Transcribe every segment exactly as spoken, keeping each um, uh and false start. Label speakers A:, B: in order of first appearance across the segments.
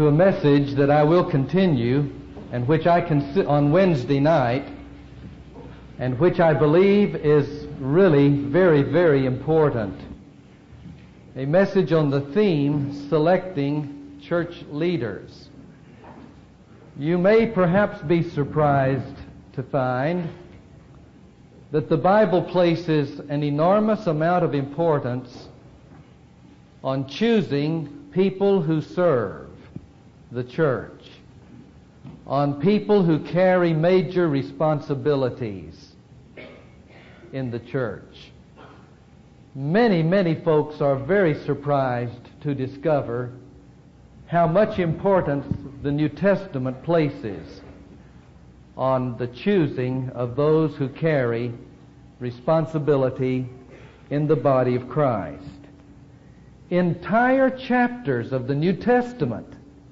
A: to a message that I will continue and which I consi- on Wednesday night, and which I believe is really very, very important. A message on the theme, selecting church leaders. You may perhaps be surprised to find that the Bible places an enormous amount of importance on choosing people who serve the church, on people who carry major responsibilities in the church. Many, many folks are very surprised to discover how much importance the New Testament places on the choosing of those who carry responsibility in the body of Christ. Entire chapters of the New Testament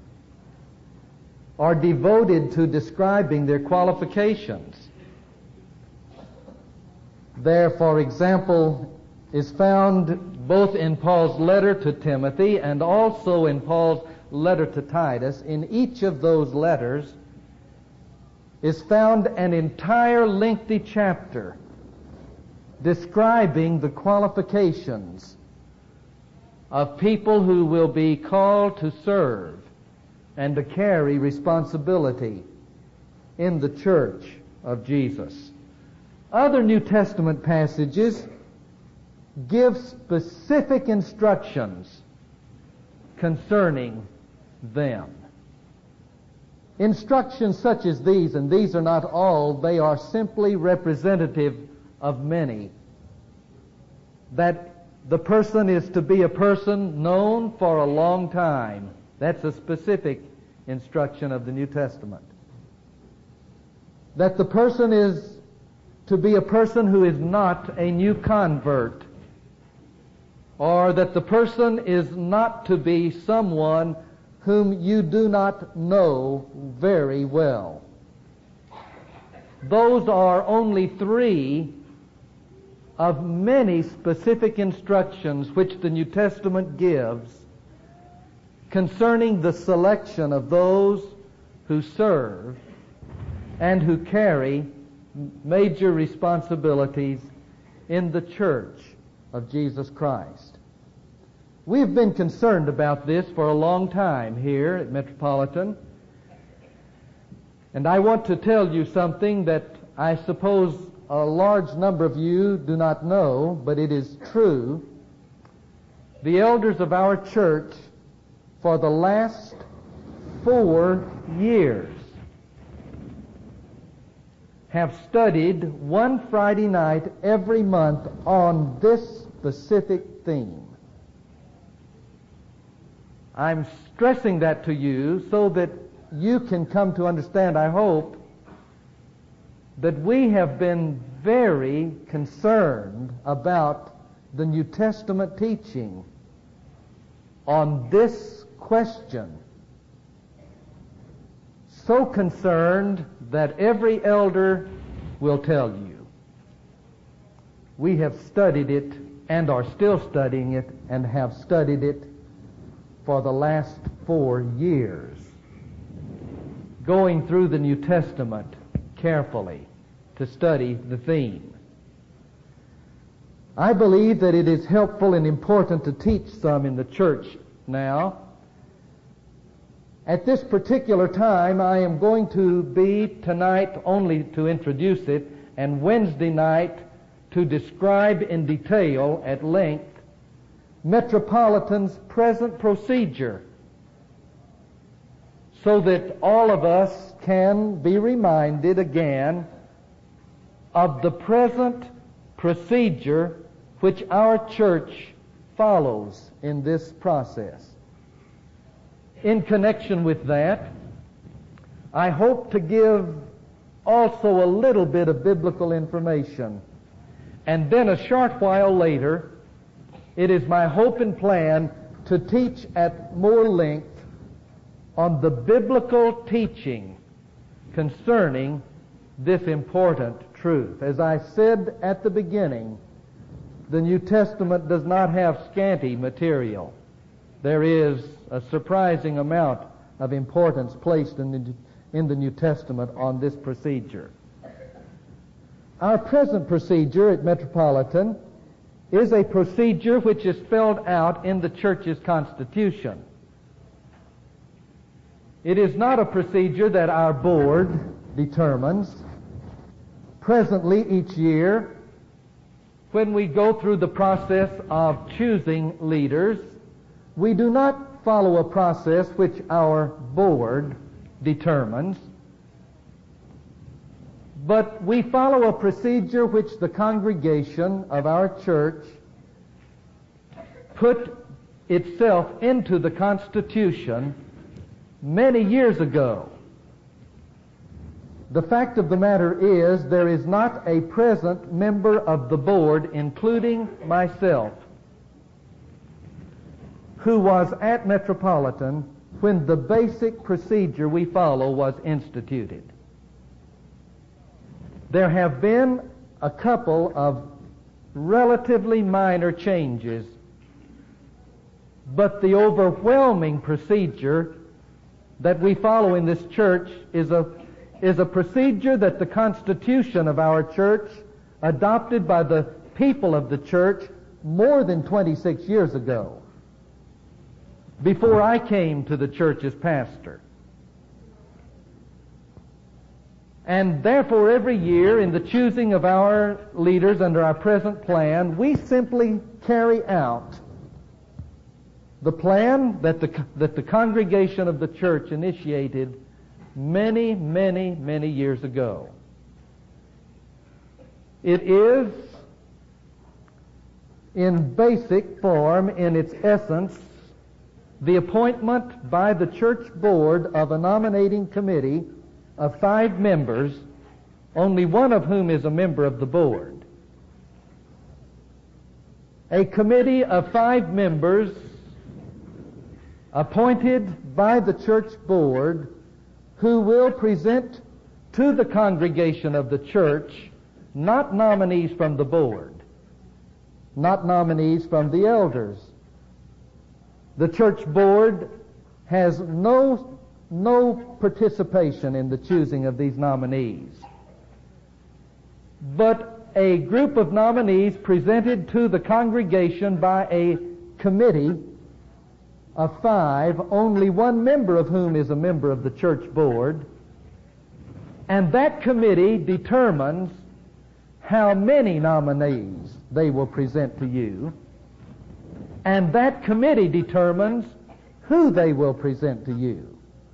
A: are devoted to describing their qualifications. There, for example, is found both in Paul's letter to Timothy and also in Paul's letter to Titus. In each of those letters is found an entire lengthy chapter describing the qualifications of people who will be called to serve and to carry responsibility in the church of Jesus. Other New Testament passages give specific instructions concerning them. Instructions such as these, and these are not all, they are simply representative of many. That the person is to be a person known for a long time. That's a specific instruction of the New Testament. That the person is to be a person who is not a new convert, or that the person is not to be someone whom you do not know very well. Those are only three of many specific instructions which the New Testament gives concerning the selection of those who serve and who carry major responsibilities in the church of Jesus Christ. We've been concerned about this for a long time here at Metropolitan, and I want to tell you something that I suppose a large number of you do not know, but it is true. The elders of our church for the last four years have studied one Friday night every month on this specific theme. I'm stressing that to you so that you can come to understand, I hope, that we have been very concerned about the New Testament teaching on this question. So concerned that every elder will tell you. We have studied it and are still studying it and have studied it for the last four years, going through the New Testament carefully to study the theme. I believe that it is helpful and important to teach some in the church now. At this particular time, I am going to be tonight only to introduce it, and Wednesday night to describe in detail at length Metropolitan's present procedure, so that all of us can be reminded again of the present procedure which our church follows in this process. In connection with that, I hope to give also a little bit of biblical information. And then a short while later, it is my hope and plan to teach at more length on the biblical teaching concerning this important truth. As I said at the beginning, the New Testament does not have scanty material. There is a surprising amount of importance placed in the, in the New Testament on this procedure. Our present procedure at Metropolitan is a procedure which is spelled out in the church's constitution. It is not a procedure that our board determines. Presently, each year, when we go through the process of choosing leaders, we do not follow a process which our board determines, but we follow a procedure which the congregation of our church put itself into the Constitution many years ago. The fact of the matter is, there is not a present member of the board, including myself, who was at Metropolitan when the basic procedure we follow was instituted. There have been a couple of relatively minor changes, but the overwhelming procedure that we follow in this church is a is a procedure that the Constitution of our church, adopted by the people of the church more than twenty-six years ago, before I came to the church as pastor. And therefore, every year in the choosing of our leaders under our present plan, we simply carry out the plan that the, that the congregation of the church initiated many, many, many years ago. It is, in basic form, in its essence, the appointment by the church board of a nominating committee of five members, only one of whom is a member of the board. A committee of five members appointed by the church board, who will present to the congregation of the church not nominees from the board, not nominees from the elders. The church board has no, no participation in the choosing of these nominees, but a group of nominees presented to the congregation by a committee of five, only one member of whom is a member of the church board, and that committee determines how many nominees they will present to you, and that committee determines who they will present to you.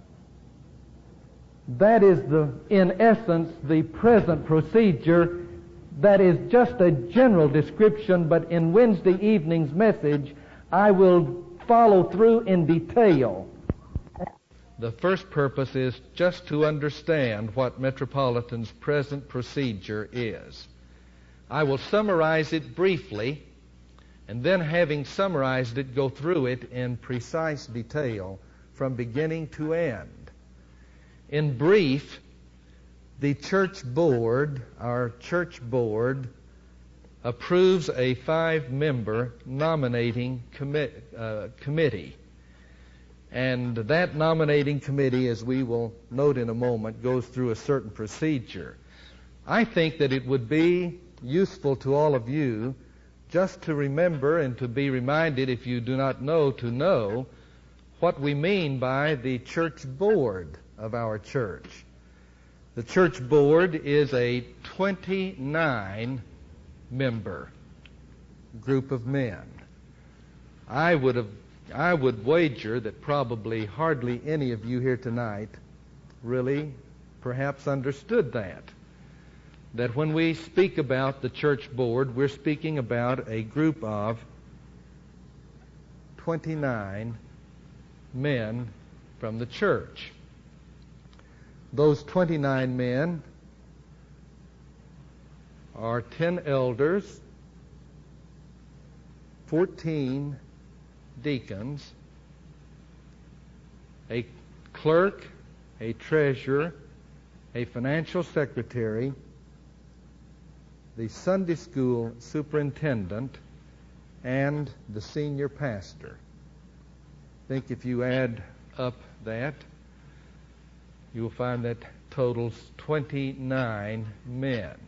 A: That is, the, in essence, the present procedure. That is just a general description, but in Wednesday evening's message, I will follow through in detail. The first purpose is just to understand what Metropolitan's present procedure is. I will summarize it briefly, and then, having summarized it, go through it in precise detail from beginning to end. In brief, the church board, our church board, approves a five-member nominating commi- uh, committee. And that nominating committee, as we will note in a moment, goes through a certain procedure. I think that it would be useful to all of you just to remember and to be reminded, if you do not know, to know what we mean by the church board of our church. The church board is a twenty-nine member group of men. I would have, I would wager that probably hardly any of you here tonight really perhaps understood that. That when we speak about the church board, we're speaking about a group of twenty-nine men from the church. Those twenty-nine men are ten elders, fourteen deacons, a clerk, a treasurer, a financial secretary, the Sunday school superintendent, and the senior pastor. I think if you add up that, you will find that totals twenty-nine men.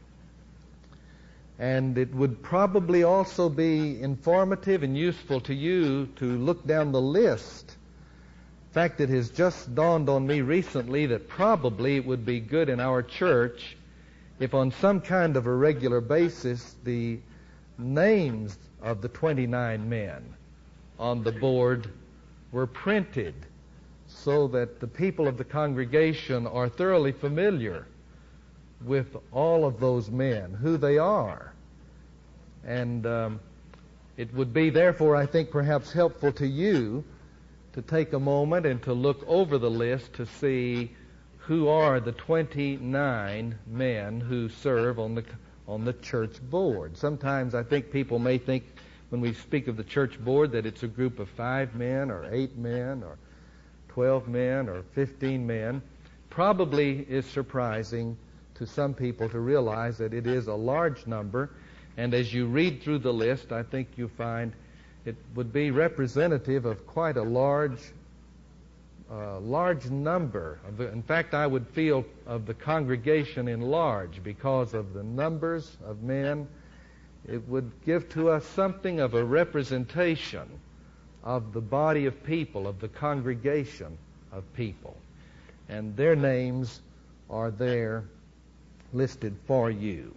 A: And it would probably also be informative and useful to you to look down the list. In fact, it has just dawned on me recently that probably it would be good in our church if on some kind of a regular basis the names of the twenty-nine men on the board were printed so that the people of the congregation are thoroughly familiar with all of those men, who they are. And um, it would be, therefore, I think, perhaps helpful to you to take a moment and to look over the list to see who are the twenty-nine men who serve on the on the church board. Sometimes I think people may think when we speak of the church board that it's a group of five men or eight men or twelve men or fifteen men. Probably is surprising to some people to realize that it is a large number, and as you read through the list, I think you find it would be representative of quite a large uh, large number. Of the, in fact, I would feel of the congregation in large because of the numbers of men. It would give to us something of a representation of the body of people, of the congregation of people. And their names are there listed for you.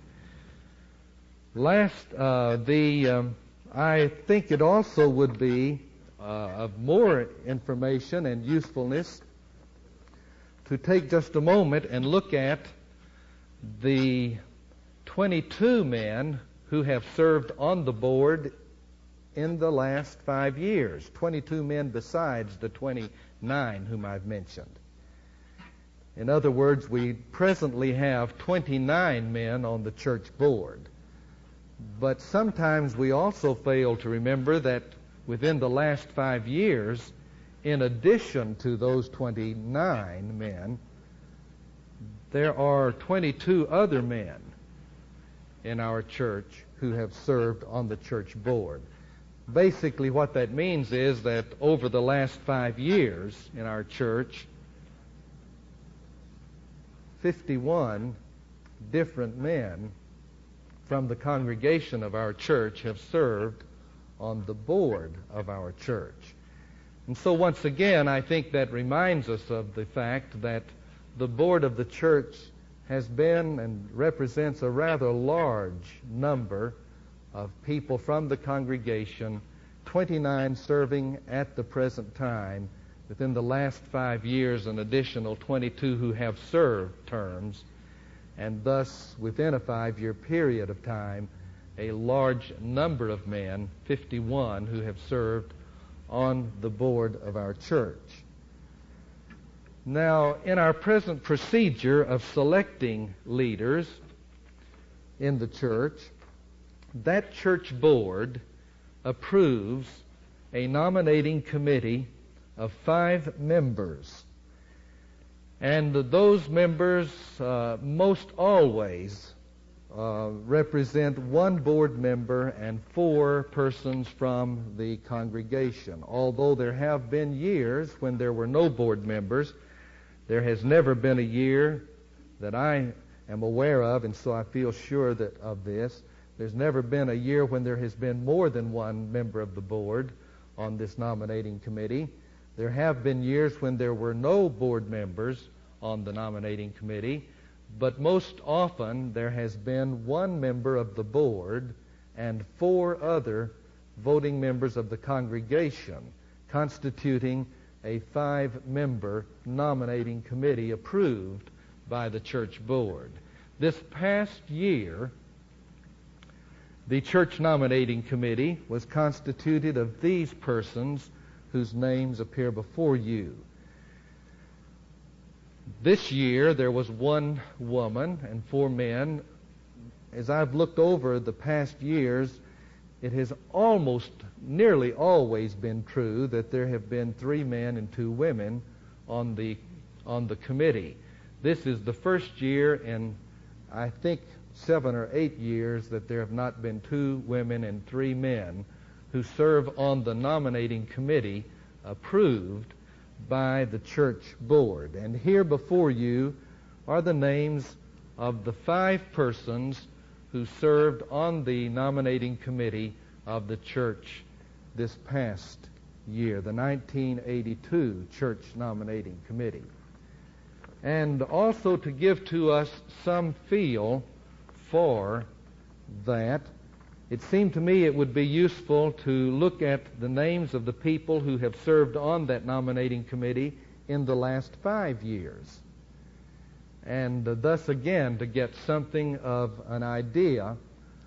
A: Last, uh, the um, I think it also would be uh, of more information and usefulness to take just a moment and look at the twenty-two men who have served on the board in the last five years. twenty-two men besides the twenty-nine whom I've mentioned. In other words, we presently have twenty-nine men on the church board. But sometimes we also fail to remember that within the last five years, in addition to those twenty-nine men, there are twenty-two other men in our church who have served on the church board. Basically, what that means is that over the last five years in our church, fifty-one different men from the congregation of our church have served on the board of our church. And so once again, I think that reminds us of the fact that the board of the church has been and represents a rather large number of people from the congregation, twenty-nine serving at the present time. Within the last five years, an additional twenty-two who have served terms, and thus, within a five-year period of time, a large number of men, fifty-one, who have served on the board of our church. Now, in our present procedure of selecting leaders in the church, that church board approves a nominating committee of five members. And those members uh, most always uh, represent one board member and four persons from the congregation. Although there have been years when there were no board members, there has never been a year that I am aware of, and so I feel sure that of this. There's never been a year when there has been more than one member of the board on this nominating committee. There have been years when there were no board members on the nominating committee, but most often there has been one member of the board and four other voting members of the congregation, constituting a five-member nominating committee approved by the church board. This past year, the church nominating committee was constituted of these persons whose names appear before you. This year, there was one woman and four men. As I've looked over the past years, it has almost nearly always been true that there have been three men and two women on the on the committee. This is the first year in, I think, seven or eight years that there have not been two women and three men who serve on the nominating committee approved by the church board. And here before you are the names of the five persons who served on the nominating committee of the church this past year, the nineteen eighty-two Church Nominating Committee. And also to give to us some feel for that, it seemed to me it would be useful to look at the names of the people who have served on that nominating committee in the last five years. And uh, thus again to get something of an idea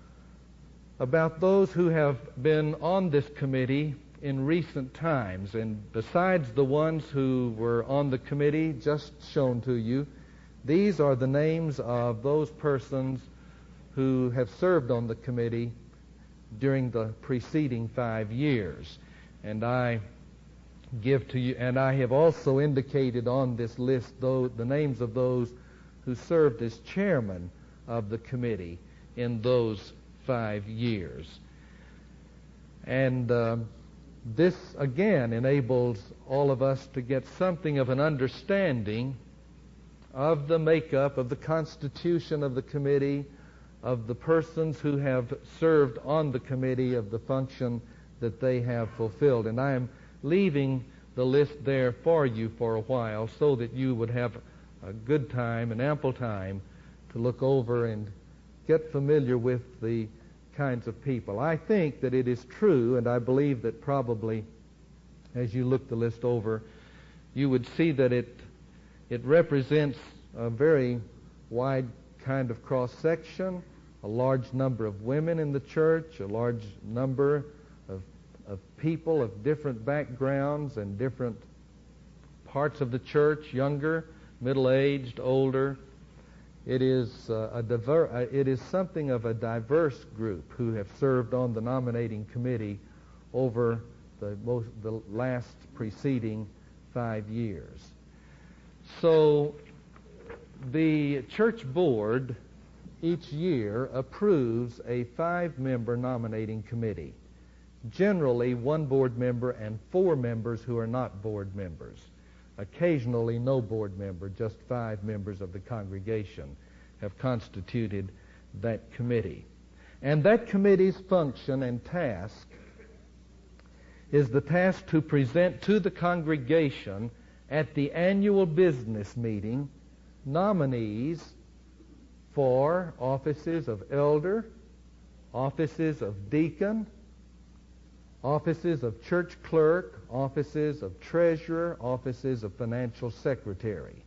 A: about those who have been on this committee in recent times. And besides the ones who were on the committee just shown to you, these are the names of those persons who have served on the committee during the preceding five years. And I give to you, and I have also indicated on this list those, the names of those who served as chairman of the committee in those five years. And uh, this again enables all of us to get something of an understanding of the makeup, of the constitution of the committee, of the persons who have served on the committee, of the function that they have fulfilled. And I am leaving the list there for you for a while so that you would have a good time and ample time to look over and get familiar with the kinds of people. I think that it is true, and I believe that probably as you look the list over, you would see that it it represents a very wide kind of cross-section, a large number of women in the church, a large number of, of people of different backgrounds and different parts of the church, younger, middle-aged, older. It is uh, a diver- uh, it is something of a diverse group who have served on the nominating committee over the most, the last preceding five years. So the church board each year approves a five-member nominating committee, generally one board member and four members who are not board members. Occasionally no board member, just five members of the congregation have constituted that committee. And that committee's function and task is the task to present to the congregation at the annual business meeting nominees for offices of elder, offices of deacon, offices of church clerk, offices of treasurer, offices of financial secretary.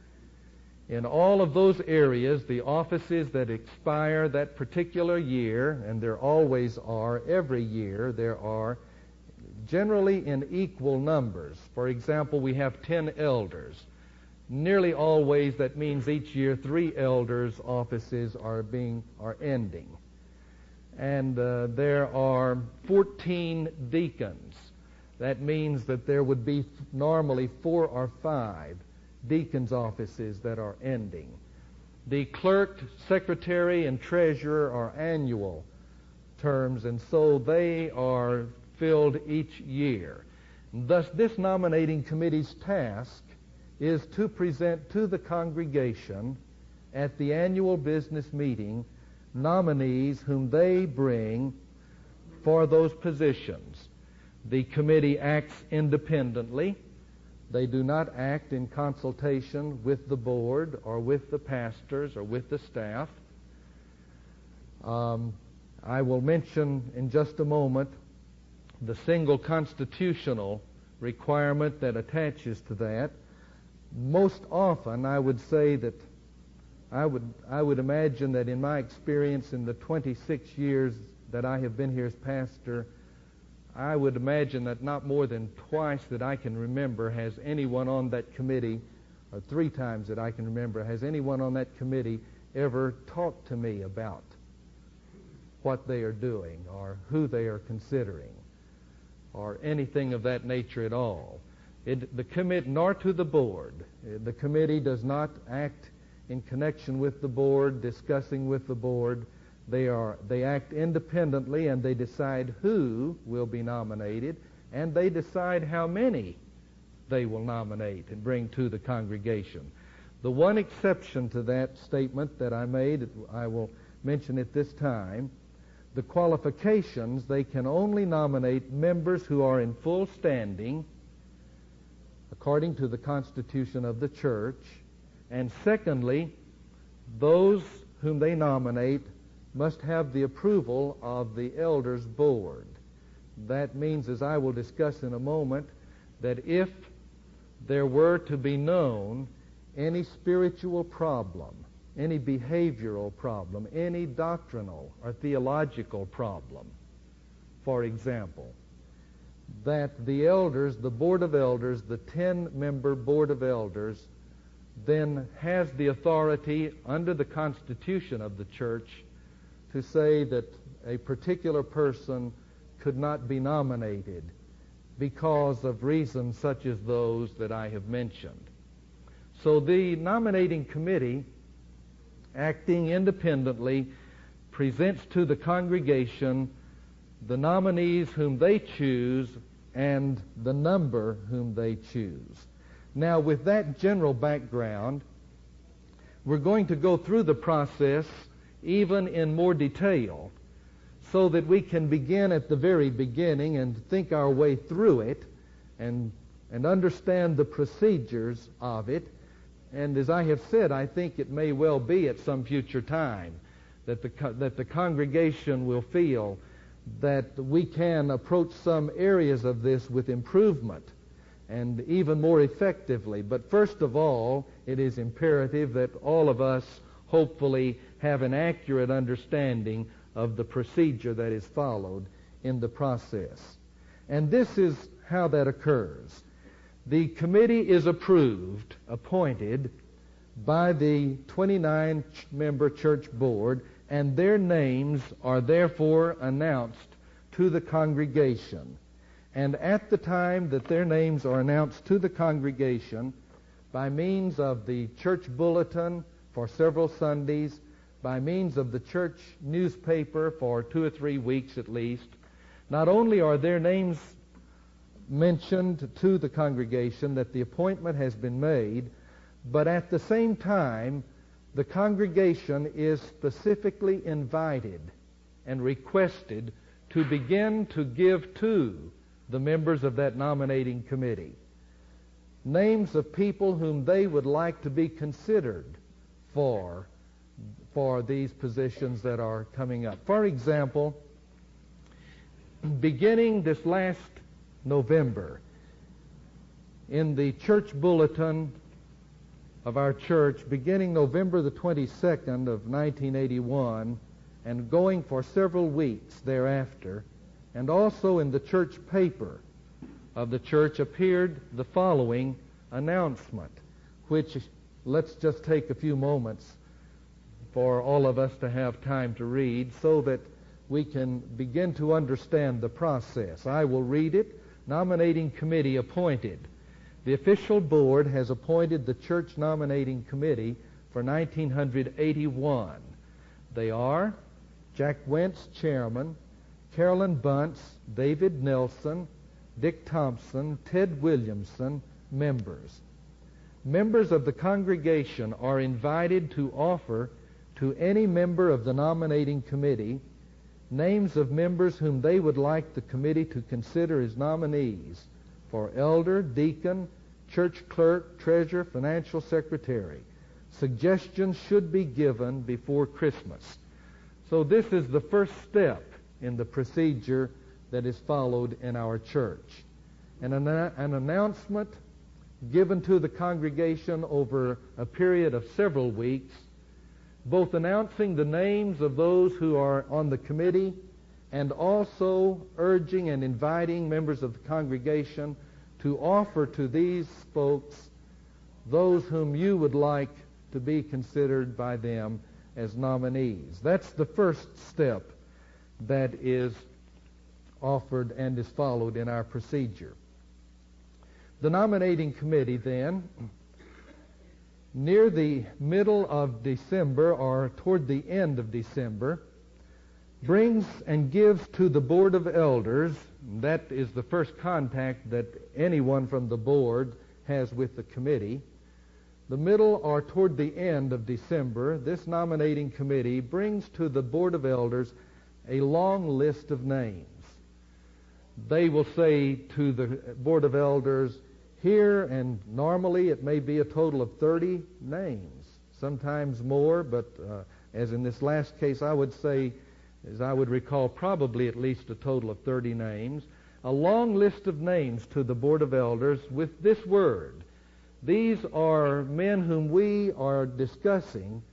A: In all of those areas, the offices that expire that particular year, and there always are every year, there are generally in equal numbers. For example, we have ten elders. Nearly always that means each year three elders' offices are being are ending. And uh, there are fourteen deacons. That means that there would be normally four or five deacons' offices that are ending. The clerk, secretary, and treasurer are annual terms, and so they are filled each year. Thus, this nominating committee's task is to present to the congregation at the annual business meeting nominees whom they bring for those positions. The committee acts independently. They do not act in consultation with the board or with the pastors or with the staff. Um, I will mention in just a moment the single constitutional requirement that attaches to that. Most often, I would say that I would I would imagine that in my experience in the twenty-six years that I have been here as pastor, I would imagine that not more than twice that I can remember has anyone on that committee, or three times that I can remember, has anyone on that committee ever talked to me about what they are doing or who they are considering or anything of that nature at all. It, the commit, nor to the board. The committee does not act in connection with the board, discussing with the board. They are they act independently, and they decide who will be nominated, and they decide how many they will nominate and bring to the congregation. The one exception to that statement that I made, I will mention it this time, the qualifications, they can only nominate members who are in full standing according to the constitution of the church, and secondly, those whom they nominate must have the approval of the elders' board. That means, as I will discuss in a moment, that if there were to be known any spiritual problem, any behavioral problem, any doctrinal or theological problem, for example, that the elders, the board of elders, the ten-member board of elders, then has the authority under the constitution of the church to say that a particular person could not be nominated because of reasons such as those that I have mentioned. So the nominating committee, acting independently, presents to the congregation the nominees whom they choose and the number whom they choose. Now, with that general background, we're going to go through the process even in more detail so that we can begin at the very beginning and think our way through it and, and understand the procedures of it. And as I have said, I think it may well be at some future time that the, that the congregation will feel that we can approach some areas of this with improvement and even more effectively. But first of all, it is imperative that all of us hopefully have an accurate understanding of the procedure that is followed in the process. And this is how that occurs. The committee is approved, appointed by the twenty-nine member church board, and their names are therefore announced to the congregation. And at the time that their names are announced to the congregation, by means of the church bulletin for several Sundays, by means of the church newspaper for two or three weeks at least, not only are their names mentioned to the congregation that the appointment has been made, but at the same time, the congregation is specifically invited and requested to begin to give to the members of that nominating committee names of people whom they would like to be considered for, for these positions that are coming up. For example, beginning this last November, in the church bulletin of our church, beginning November the twenty-second of nineteen eighty-one and going for several weeks thereafter, and also in the church paper of the church appeared the following announcement, which let's just take a few moments for all of us to have time to read so that we can begin to understand the process. I will read it. Nominating committee appointed. The official board has appointed the church nominating committee for nineteen eighty-one. They are Jack Wentz, chairman, Carolyn Bunce, David Nelson, Dick Thompson, Ted Williamson, members. Members of the congregation are invited to offer to any member of the nominating committee names of members whom they would like the committee to consider as nominees for elder, deacon, church clerk, treasurer, financial secretary. Suggestions should be given before Christmas. So this is the first step in the procedure that is followed in our church. And an, an announcement given to the congregation over a period of several weeks, both announcing the names of those who are on the committee and also urging and inviting members of the congregation to offer to these folks those whom you would like to be considered by them as nominees. That's the first step that is offered and is followed in our procedure. The nominating committee then, near the middle of December or toward the end of December, brings and gives to the Board of Elders, that is the first contact that anyone from the board has with the committee. The middle or toward the end of December, this nominating committee brings to the Board of Elders a long list of names. They will say to the Board of Elders, here, and normally it may be a total of thirty names, sometimes more, but uh, as in this last case, I would say, as I would recall, probably at least a total of thirty names, a long list of names to the Board of Elders with this word. These are men whom we are discussing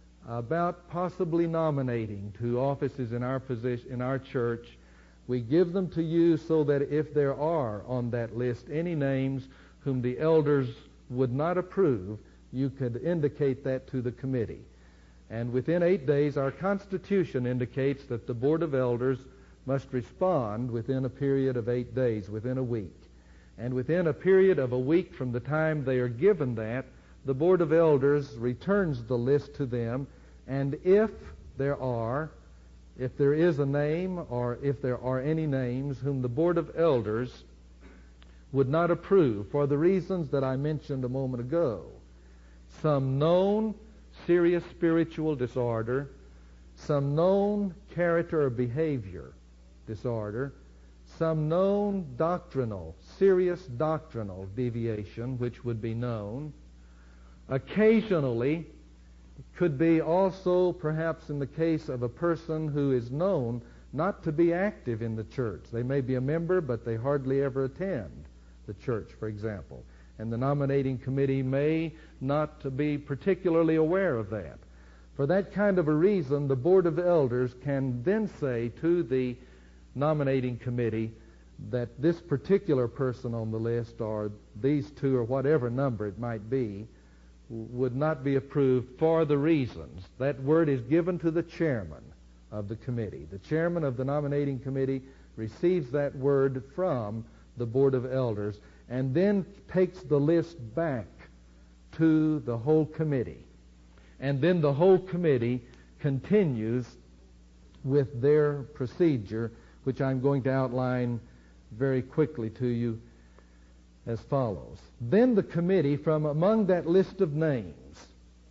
A: about possibly nominating to offices in our position, in our church. We give them to you so that if there are on that list any names whom the elders would not approve, you could indicate that to the committee. And within eight days, our Constitution indicates that the Board of Elders must respond within a period of eight days, within a week. And within a period of a week from the time they are given that, the Board of Elders returns the list to them, and if there are, if there is a name or if there are any names whom the Board of Elders would not approve for the reasons that I mentioned a moment ago, some known serious spiritual disorder, some known character or behavior disorder, some known doctrinal, serious doctrinal deviation, which would be known. Occasionally, could be also perhaps in the case of a person who is known not to be active in the church. They may be a member, but they hardly ever attend the church, for example. And the nominating committee may not be particularly aware of that. For that kind of a reason, the Board of Elders can then say to the nominating committee that this particular person on the list, or these two, or whatever number it might be, would not be approved for the reasons. That word is given to the chairman of the committee. The chairman of the nominating committee receives that word from the Board of Elders and then takes the list back to the whole committee. And then the whole committee continues with their procedure, which I'm going to outline very quickly to you as follows. Then the committee, from among that list of names,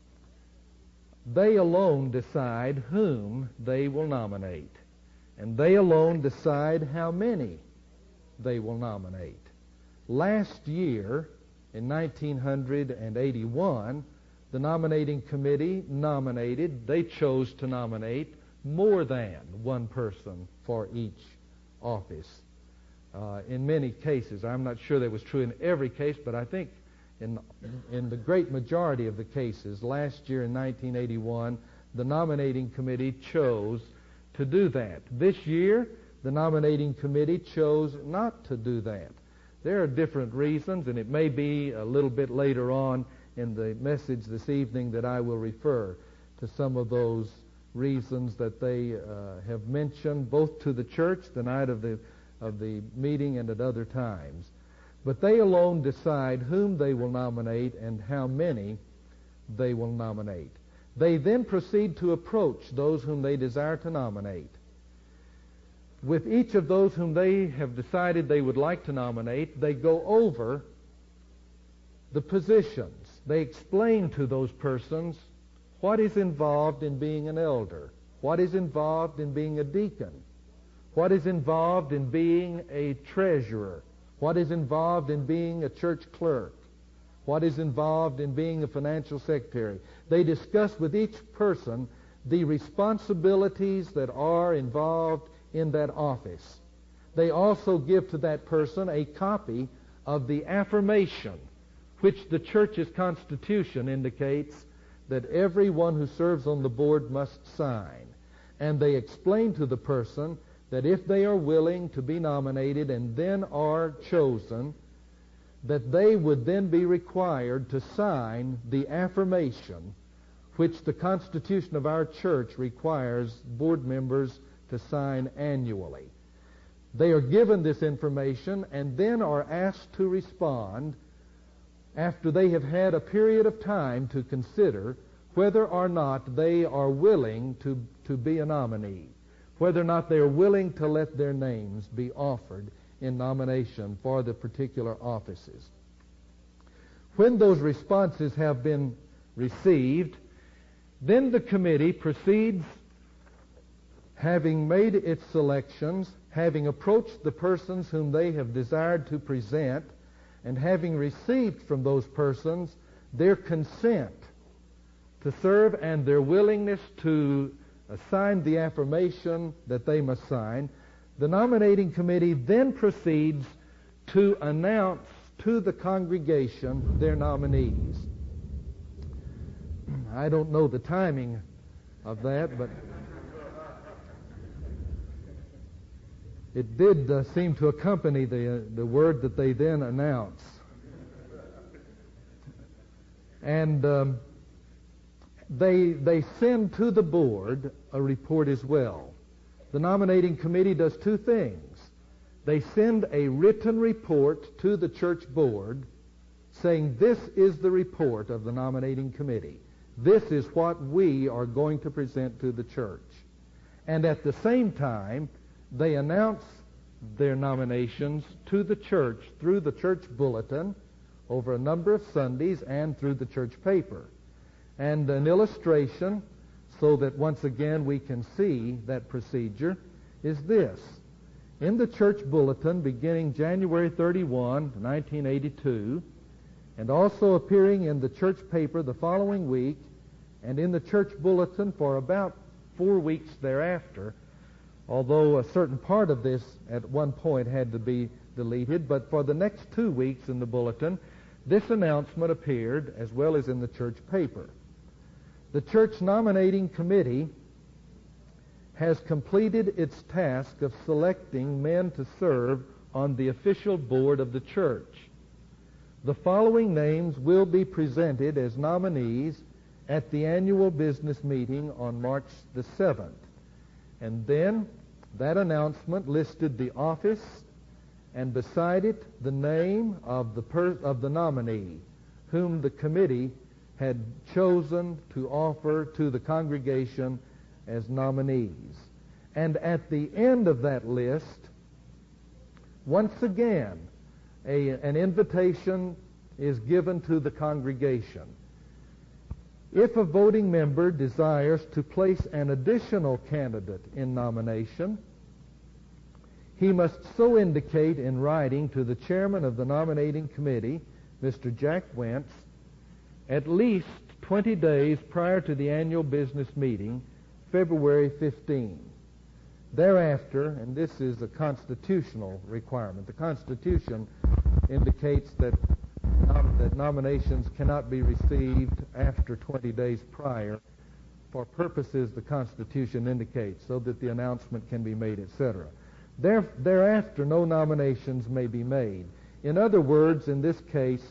A: they alone decide whom they will nominate. And they alone decide how many they will nominate. Last year, in nineteen eighty-one, the nominating committee nominated, they chose to nominate more than one person for each office. Uh, in many cases, I'm not sure that was true in every case, but I think in in the great majority of the cases, last year in nineteen eighty-one, the nominating committee chose to do that. This year, the nominating committee chose not to do that. There are different reasons, and it may be a little bit later on in the message this evening that I will refer to some of those reasons that they uh, have mentioned, both to the church the night of the of the meeting and at other times. But they alone decide whom they will nominate and how many they will nominate. They then proceed to approach those whom they desire to nominate. With each of those whom they have decided they would like to nominate, they go over the positions. They explain to those persons what is involved in being an elder, what is involved in being a deacon, what is involved in being a treasurer, what is involved in being a church clerk, what is involved in being a financial secretary. They discuss with each person the responsibilities that are involved in that office. They also give to that person a copy of the affirmation which the church's constitution indicates that everyone who serves on the board must sign. And they explain to the person that if they are willing to be nominated and then are chosen, that they would then be required to sign the affirmation which the Constitution of our church requires board members to sign annually. They are given this information and then are asked to respond after they have had a period of time to consider whether or not they are willing to, to be a nominee.
B: whether or not they are willing to let their names be offered in nomination for the particular offices. When those responses have been received, then the committee proceeds, having made its selections, having approached the persons whom they have desired to present, and having received from those persons their consent to serve and their willingness to sign the affirmation that they must sign, the nominating committee then proceeds to announce to the congregation their nominees. I don't know the timing of that, but it did uh, seem to accompany the, uh, the word that they then announce. And um, they, they send to the board a report as well. The nominating committee does two things. They send a written report to the church board saying, this is the report of the nominating committee. This is what we are going to present to the church. And at the same time, they announce their nominations to the church through the church bulletin over a number of Sundays and through the church paper. And an illustration, so that once again we can see that procedure, is this. In the church bulletin beginning January thirty-first, nineteen eighty-two, and also appearing in the church paper the following week, and in the church bulletin for about four weeks thereafter, although a certain part of this at one point had to be deleted, but for the next two weeks in the bulletin, this announcement appeared as well as in the church paper. The church nominating committee has completed its task of selecting men to serve on the official board of the church. The following names will be presented as nominees at the annual business meeting on March the seventh. And then that announcement listed the office, and beside it the name of the per- of the nominee whom the committee had chosen to offer to the congregation as nominees. And at the end of that list, once again, a, an invitation is given to the congregation. If a voting member desires to place an additional candidate in nomination, he must so indicate in writing to the chairman of the nominating committee, Mister Jack Wentz, at least twenty days prior to the annual business meeting, February fifteenth. Thereafter, and this is a constitutional requirement, the Constitution indicates that, nom- that nominations cannot be received after twenty days prior for purposes the Constitution indicates, so that the announcement can be made, et cetera. There, thereafter, no nominations may be made. In other words, in this case,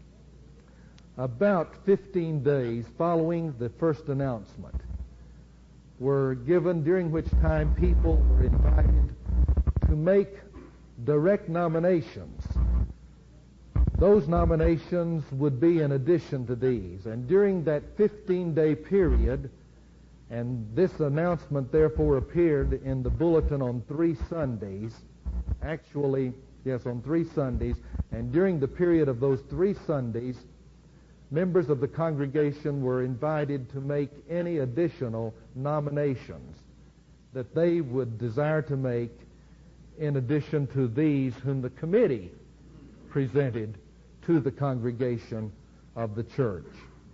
B: about fifteen days following the first announcement were given, during which time people were invited to make direct nominations. Those nominations would be in addition to these. And during that fifteen-day period, and this announcement therefore appeared in the bulletin on three Sundays, actually, yes, on three Sundays, and during the period of those three Sundays, members of the congregation were invited to make any additional nominations that they would desire to make in addition to these whom the committee presented to the congregation of the church.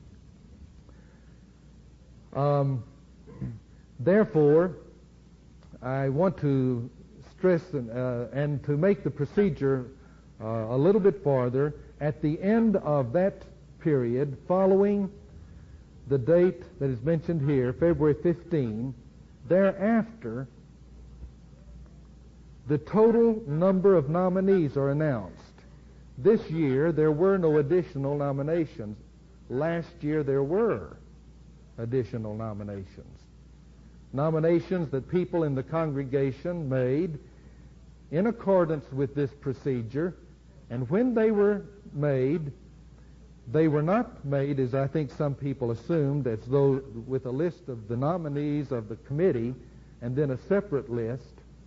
B: Um, therefore, I want to stress and, uh, and to make the procedure uh, a little bit farther, at the end of that period, following the date that is mentioned here, February fifteenth, thereafter, the total number of nominees are announced. This year, there were no additional nominations. Last year, there were additional nominations. Nominations that people in the congregation made in accordance with this procedure, and when they were made, they were not made, as I think some people assumed, as though with a list of the nominees of the committee and then a separate list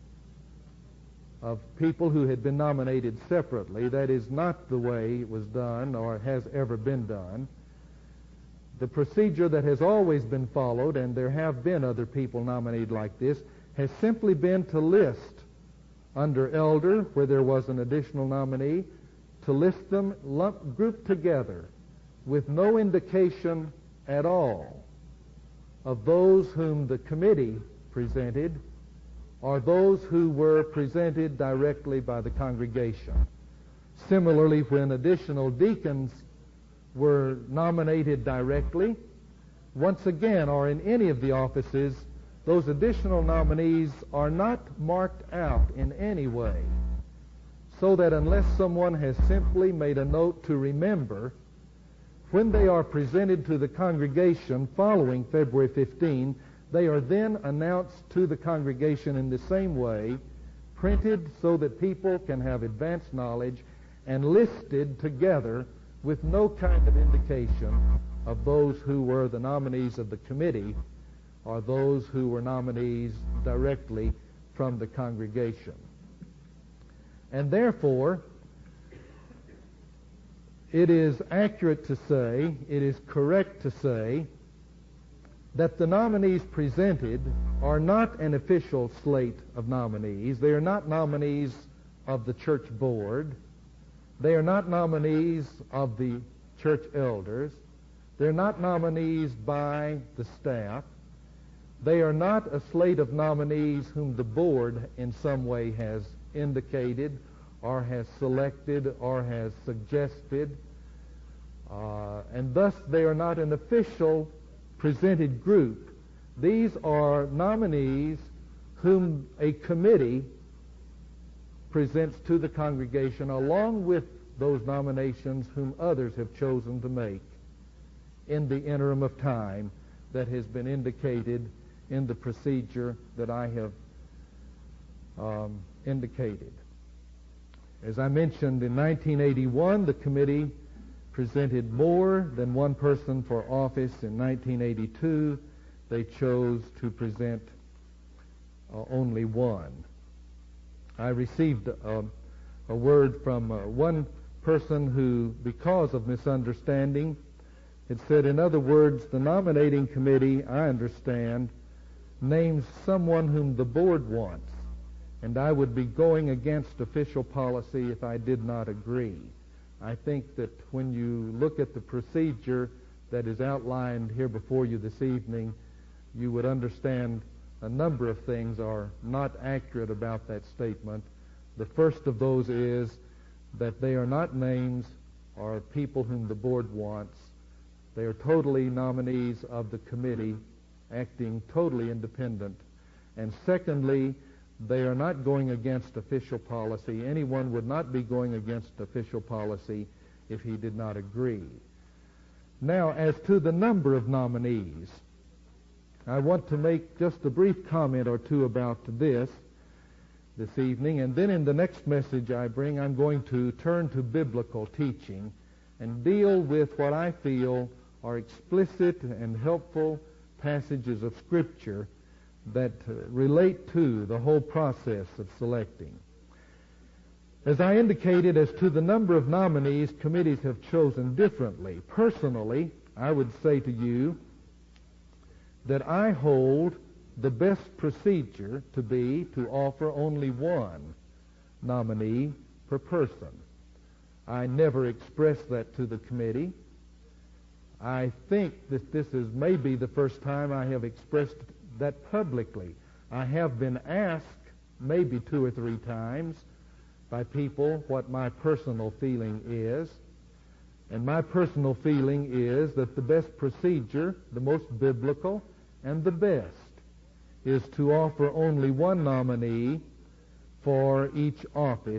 B: of people who had been nominated separately. That is not the way it was done or has ever been done. The procedure that has always been followed, and there have been other people nominated like this, has simply been to list under elder, where there was an additional nominee, to list them lumped, grouped together with no indication at all of those whom the committee presented or those who were presented directly by the congregation. Similarly, when additional deacons were nominated directly, once again, or in any of the offices, those additional nominees are not marked out in any way, so that unless someone has simply made a note to remember, when they are presented to the congregation following February fifteenth, they are then announced to the congregation in the same way, printed so that people can have advanced knowledge, and listed together with no kind of indication of those who were the nominees of the committee or those who were nominees directly from the congregation. And therefore, it is accurate to say, it is correct to say, that the nominees presented are not an official slate of nominees. They are not nominees of the church board. They are not nominees of the church elders. They're not nominees by the staff. They are not a slate of nominees whom the board in some way has indicated or has selected or has suggested. Uh, and thus they are not an official presented group. These are nominees whom a committee presents to the congregation along with those nominations whom others have chosen to make in the interim of time that has been indicated in the procedure that I have um, indicated. As I mentioned, in nineteen eighty-one, the committee presented more than one person for office. In nineteen eighty-two, they chose to present uh, only one. I received uh, a word from uh, one person who, because of misunderstanding, had said, in other words, the nominating committee, I understand, names someone whom the board wants, and I would be going against official policy if I did not agree. I think that when you look at the procedure that is outlined here before you this evening, you would understand a number of things are not accurate about that statement. The first of those is that they are not names or people whom the board wants. They are totally nominees of the committee, acting totally independent. And secondly, they are not going against official policy. Anyone would not be going against official policy if he did not agree. Now, as to the number of nominees, I want to make just a brief comment or two about this this evening, and then in the next message I bring, I'm going to turn to biblical teaching and deal with what I feel are explicit and helpful passages of Scripture that uh, relate to the whole process of selecting. As I indicated, as to the number of nominees, committees have chosen differently. Personally, I would say to you that I hold the best procedure to be to offer only one nominee per person. I never express that to the committee. I think that this is maybe the first time I have expressed that publicly. I have been asked maybe two or three times by people what my personal feeling is, and my personal feeling is that the best procedure, the most biblical and the best, is to offer only one nominee for each office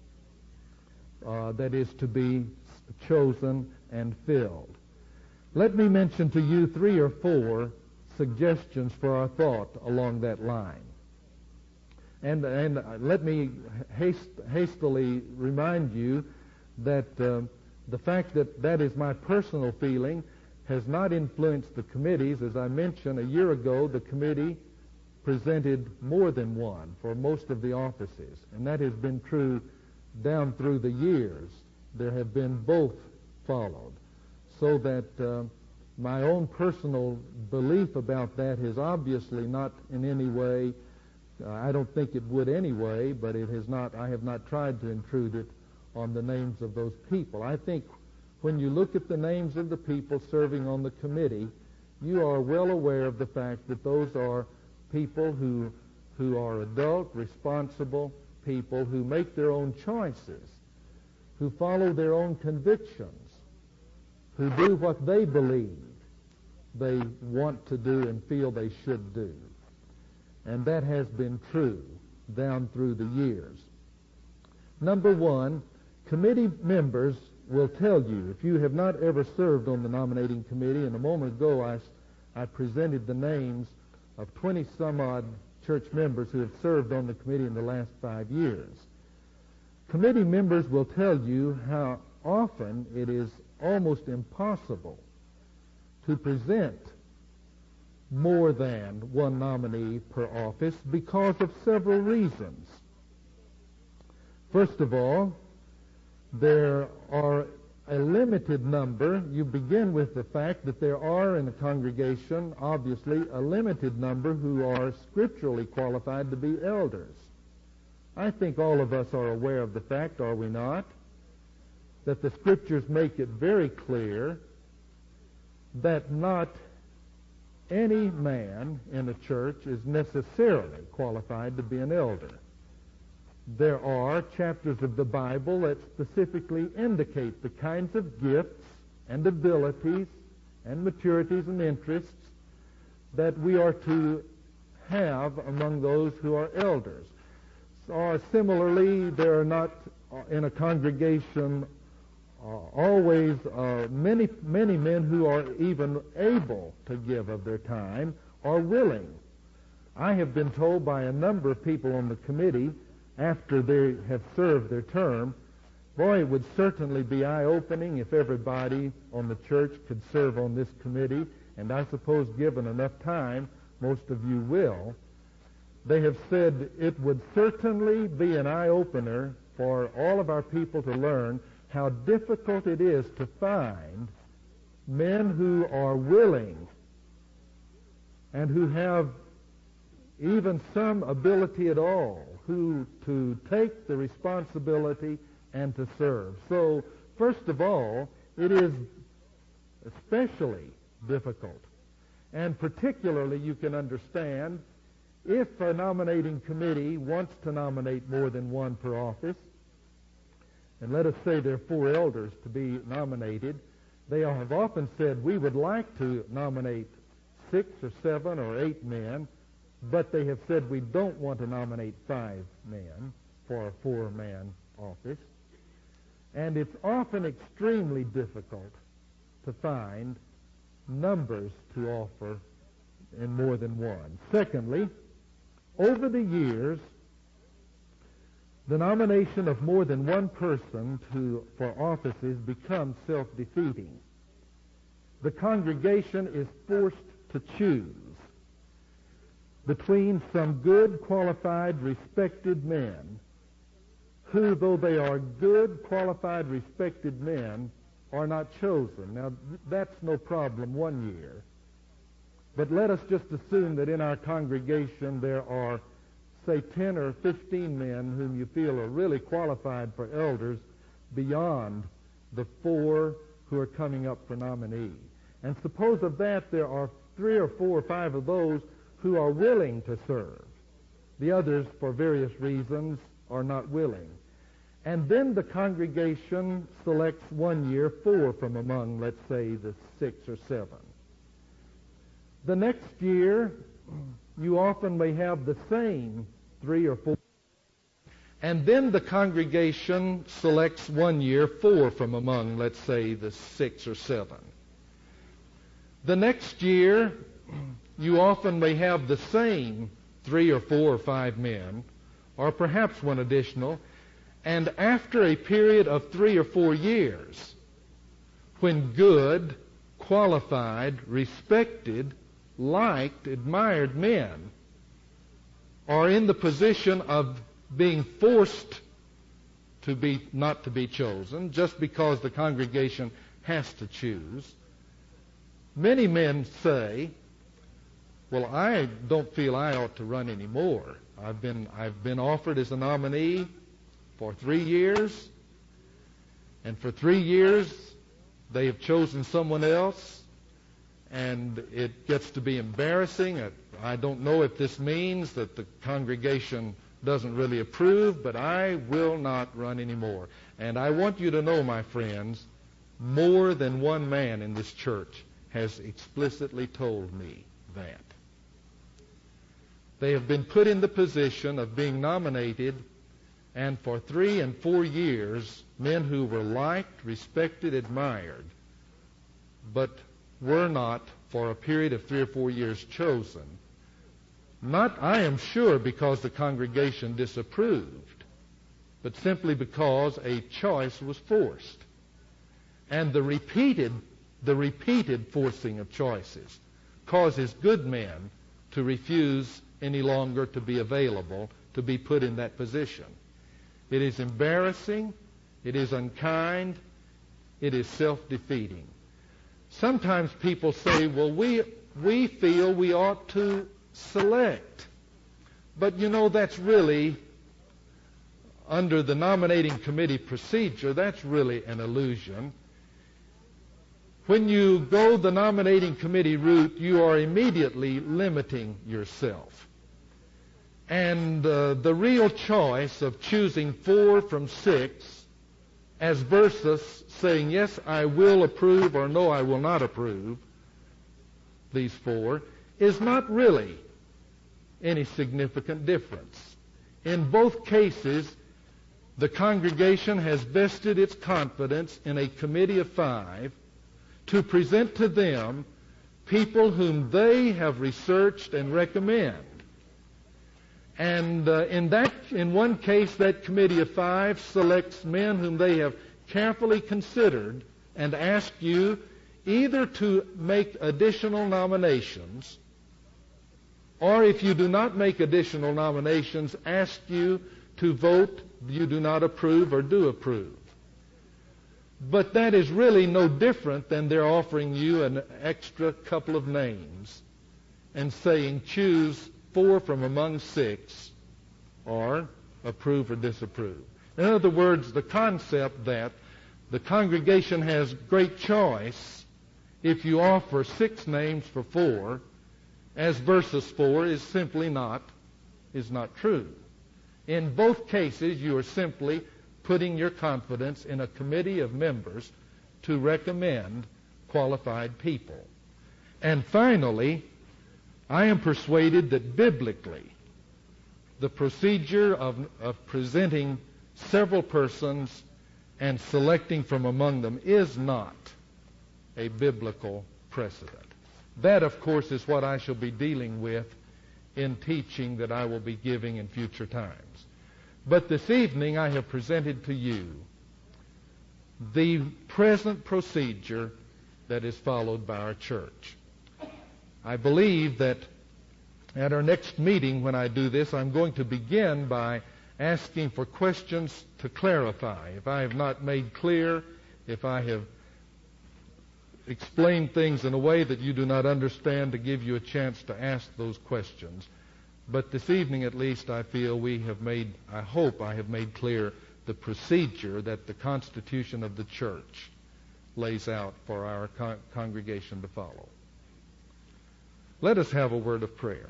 B: uh, that is to be chosen and filled. Let me mention to you three or four suggestions for our thought along that line. And, and let me haste, hastily remind you that uh, the fact that that is my personal feeling has not influenced the committees. As I mentioned, a year ago, the committee presented more than one for most of the offices, and that has been true down through the years. There have been both followed, so that uh, my own personal belief about that is obviously not in any way, uh, I don't think it would anyway, but it has not, I have not tried to intrude it on the names of those people. I think when you look at the names of the people serving on the committee, you are well aware of the fact that those are people who, who are adult, responsible people who make their own choices, who follow their own convictions, who do what they believe they want to do and feel they should do. And that has been true down through the years. Number one, committee members will tell you, if you have not ever served on the nominating committee, and a moment ago I, I presented the names of twenty some odd church members who have served on the committee in the last five years. Committee members will tell you how often it is almost impossible to present more than one nominee per office because of several reasons. First of all, there are a limited number. You begin with the fact that there are in a congregation, obviously, a limited number who are scripturally qualified to be elders. I think all of us are aware of the fact, are we not, that the Scriptures make it very clear that not any man in a church is necessarily qualified to be an elder. There are chapters of the Bible that specifically indicate the kinds of gifts and abilities and maturities and interests that we are to have among those who are elders. So, similarly, there are not in a congregation uh, always uh, many, many men who are even able to give of their time or willing. I have been told by a number of people on the committee after they have served their term, boy, it would certainly be eye-opening if everybody on the church could serve on this committee, and I suppose given enough time, most of you will. They have said it would certainly be an eye-opener for all of our people to learn how difficult it is to find men who are willing and who have even some ability at all who to take the responsibility and to serve. So, first of all, it is especially difficult. And particularly, you can understand, if a nominating committee wants to nominate more than one per office, and let us say there are four elders to be nominated, they have often said, we would like to nominate six or seven or eight men, but they have said we don't want to nominate five men for a four-man office. And it's often extremely difficult to find numbers to offer in more than one. Secondly, over the years, the nomination of more than one person to, for offices becomes self-defeating. The congregation is forced to choose between some good, qualified, respected men who, though they are good, qualified, respected men, are not chosen. Now, that's no problem one year. But let us just assume that in our congregation there are, say, ten or fifteen men whom you feel are really qualified for elders beyond the four who are coming up for nominee. And suppose of that there are three or four or five of those who are willing to serve. The others, for various reasons, are not willing. And then the congregation selects one year four from among, let's say, the six or seven. The next year, you often may have the same three or four. And then the congregation selects one year four from among, let's say, the six or seven. The next year, you often may have the same three or four or five men, or perhaps one additional, and after a period of three or four years, when good, qualified, respected, liked, admired men are in the position of being forced to be not to be chosen just because the congregation has to choose. Many men say, well, I don't feel I ought to run anymore. I've been I've been offered as a nominee for three years, and for three years they have chosen someone else, and it gets to be embarrassing. I don't know if this means that the congregation doesn't really approve, but I will not run anymore. And I want you to know, my friends, more than one man in this church has explicitly told me that. They have been put in the position of being nominated, and for three and four years, men who were liked, respected, admired, but were not, for a period of three or four years, chosen. Not, I am sure, because the congregation disapproved, but simply because a choice was forced. And the repeated, the repeated forcing of choices causes good men to refuse any longer to be available, to be put in that position. It is embarrassing, it is unkind, it is self-defeating. Sometimes people say, well, we, we feel we ought to select. But you know, that's really, under the nominating committee procedure, that's really an illusion. When you go the nominating committee route, you are immediately limiting yourself. And uh, the real choice of choosing four from six, as versus saying, yes, I will approve, or no, I will not approve these four, is not really any significant difference. In both cases, the congregation has vested its confidence in a committee of five to present to them people whom they have researched and recommend. And uh, in that, in one case, that committee of five selects men whom they have carefully considered and ask you either to make additional nominations, or if you do not make additional nominations, ask you to vote you do not approve or do approve. But that is really no different than they're offering you an extra couple of names and saying choose four from among six, or approve or disapprove. In other words, the concept that the congregation has great choice if you offer six names for four as versus four is simply not, is not true. In both cases, you are simply putting your confidence in a committee of members to recommend qualified people. And finally, I am persuaded that biblically, the procedure of, of presenting several persons and selecting from among them is not a biblical precedent. That, of course, is what I shall be dealing with in teaching that I will be giving in future times. But this evening I have presented to you the present procedure that is followed by our church. I believe that at our next meeting, when I do this, I'm going to begin by asking for questions to clarify. If I have not made clear, if I have explained things in a way that you do not understand, to give you a chance to ask those questions. But this evening, at least, I feel we have made, I hope I have made clear the procedure that the Constitution of the Church lays out for our con- congregation to follow. Let us have a word of prayer.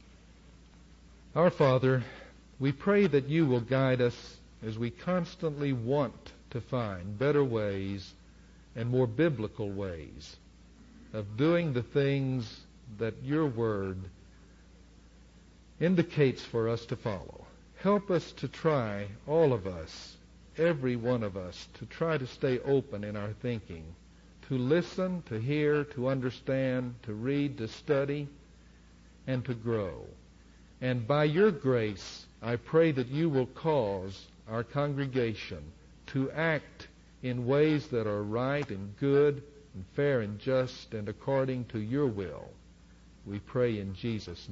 B: Our Father, we pray that you will guide us as we constantly want to find better ways and more biblical ways of doing the things that your word indicates for us to follow. Help us to try, all of us, every one of us, to try to stay open in our thinking, to listen, to hear, to understand, to read, to study, and to grow. And by your grace, I pray that you will cause our congregation to act in ways that are right and good and fair and just and according to your will. We pray in Jesus' name.